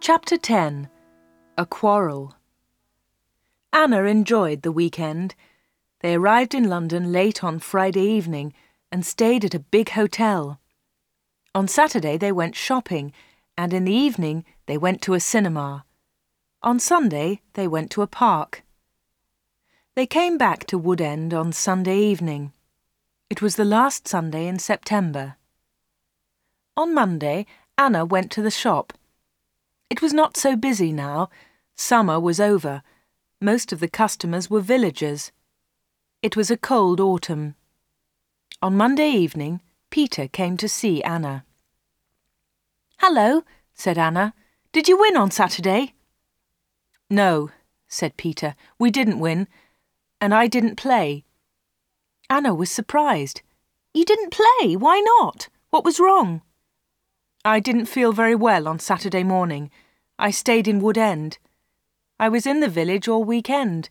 Chapter 10. A Quarrel. Anna enjoyed the weekend. They arrived in London late on Friday evening and stayed at a big hotel. On Saturday they went shopping, and in the evening they went to a cinema. On Sunday they went to a park. They came back to Wood End on Sunday evening. It was the last Sunday in September. On Monday, Anna went to the shop. It was not so busy now. Summer was over. Most of the customers were villagers. It was a cold autumn. On Monday evening, Peter came to see Anna. "Hello," said Anna. "Did you win on Saturday?" "No," said Peter. "We didn't win, and I didn't play." Anna was surprised. "You didn't play? Why not? What was wrong?" "I didn't feel very well on Saturday morning. I stayed in Wood End. I was in the village all weekend."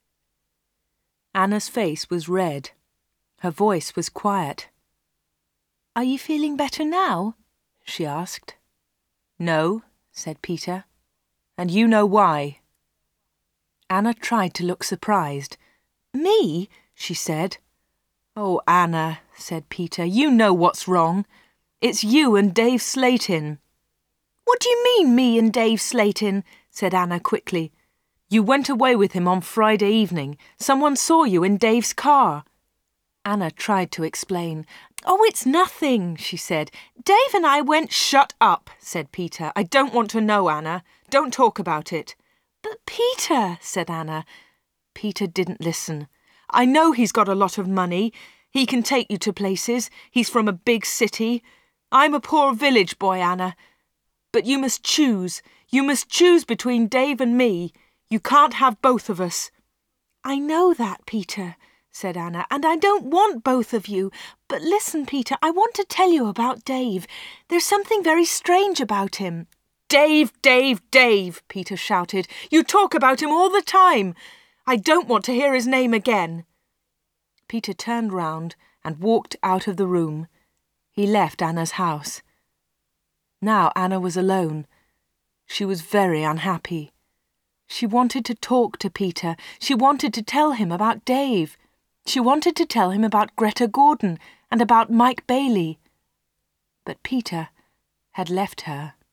Anna's face was red. Her voice was quiet. "Are you feeling better now?" she asked. "No," said Peter. "And you know why." Anna tried to look surprised. "Me?" she said. "Oh, Anna," said Peter, "you know what's wrong. It's you and Dave Slatin." "What do you mean, me and Dave Slatin?" said Anna quickly. "You went away with him on Friday evening. Someone saw you in Dave's car." Anna tried to explain. "Oh, it's nothing," she said. "Dave and I went—" "Shut up," said Peter. "I don't want to know, Anna. Don't talk about it." "But Peter," said Anna. Peter didn't listen. "I know he's got a lot of money. He can take you to places. He's from a big city. I'm a poor village boy, Anna. But you must choose. You must choose between Dave and me. You can't have both of us." "I know that, Peter," said Anna, "and I don't want both of you. But listen, Peter, I want to tell you about Dave. There's something very strange about him." "Dave, Dave, Dave," Peter shouted. "You talk about him all the time. I don't want to hear his name again." Peter turned round and walked out of the room. He left Anna's house. Now Anna was alone. She was very unhappy. She wanted to talk to Peter. She wanted to tell him about Dave. She wanted to tell him about Greta Gordon and about Mike Bailey. But Peter had left her.